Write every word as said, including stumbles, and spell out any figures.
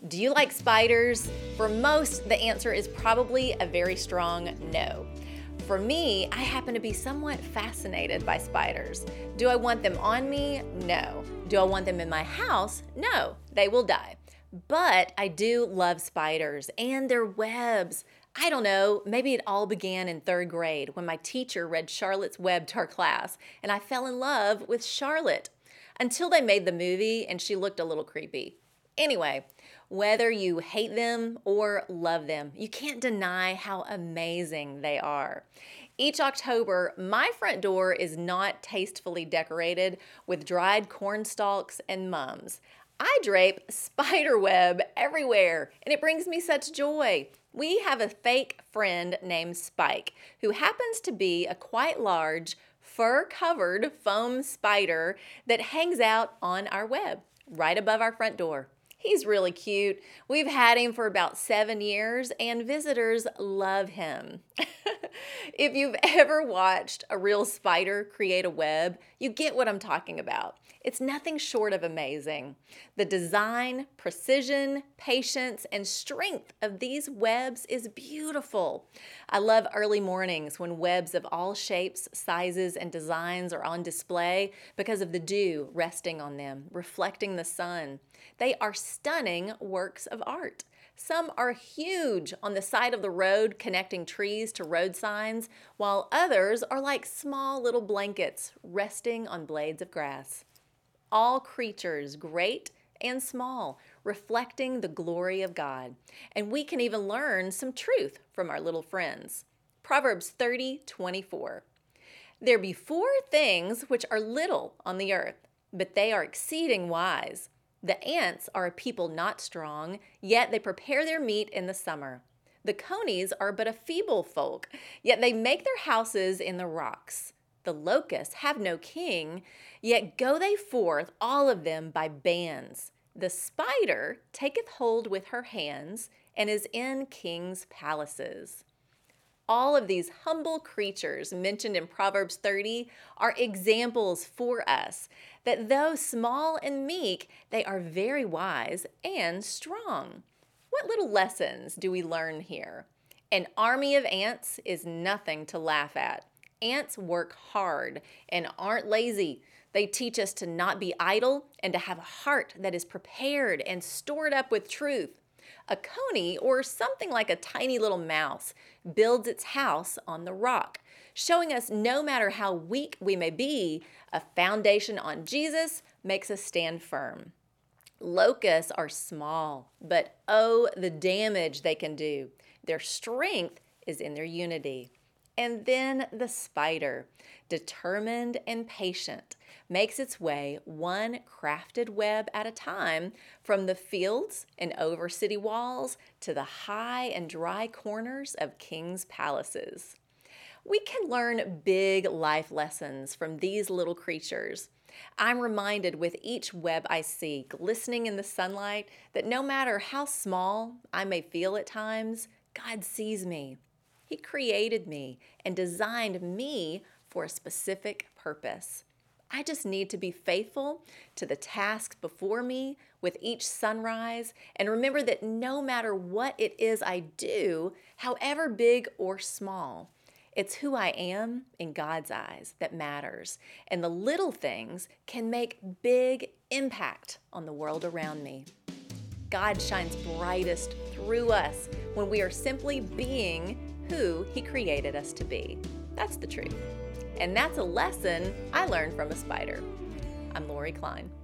Do you like spiders? For most, the answer is probably a very strong no. For me, I happen to be somewhat fascinated by spiders. Do I want them on me? No. Do I want them in my house? No. They will die. But I do love spiders and their webs. I don't know, maybe it all began in third grade when my teacher read Charlotte's Web to our class, and I fell in love with Charlotte until they made the movie and she looked a little creepy. Anyway, whether you hate them or love them, you can't deny how amazing they are. Each October, my front door is not tastefully decorated with dried corn stalks and mums. I drape spider web everywhere, and it brings me such joy. We have a fake friend named Spike, who happens to be a quite large, fur-covered foam spider that hangs out on our web, right above our front door. He's really cute. We've had him for about seven years, and visitors love him. If you've ever watched a real spider create a web, you get what I'm talking about. It's nothing short of amazing. The design, precision, patience, and strength of these webs is beautiful. I love early mornings when webs of all shapes, sizes, and designs are on display because of the dew resting on them, reflecting the sun. They are stunning works of art. Some are huge on the side of the road connecting trees to road signs, while others are like small little blankets resting on blades of grass. All creatures, great and small, reflecting the glory of God. And we can even learn some truth from our little friends. Proverbs thirty twenty-four. There be four things which are little on the earth, but they are exceeding wise. The ants are a people not strong, yet they prepare their meat in the summer. The conies are but a feeble folk, yet they make their houses in the rocks. The locusts have no king, yet go they forth, all of them by bands. The spider taketh hold with her hands, and is in kings' palaces. All of these humble creatures mentioned in Proverbs thirty are examples for us that though small and meek, they are very wise and strong. What little lessons do we learn here? An army of ants is nothing to laugh at. Ants work hard and aren't lazy. They teach us to not be idle and to have a heart that is prepared and stored up with truth. A coney, or something like a tiny little mouse, builds its house on the rock, showing us no matter how weak we may be, a foundation on Jesus makes us stand firm. Locusts are small, but oh, the damage they can do. Their strength is in their unity. And then the spider, determined and patient, makes its way one crafted web at a time from the fields and over city walls to the high and dry corners of kings' palaces. We can learn big life lessons from these little creatures. I'm reminded with each web I see glistening in the sunlight that no matter how small I may feel at times, God sees me. He created me and designed me for a specific purpose. I just need to be faithful to the tasks before me with each sunrise and remember that no matter what it is I do, however big or small, it's who I am in God's eyes that matters. And the little things can make big impact on the world around me. God shines brightest through us when we are simply being who He created us to be. That's the truth. And that's a lesson I learned from a spider. I'm Lori Klein.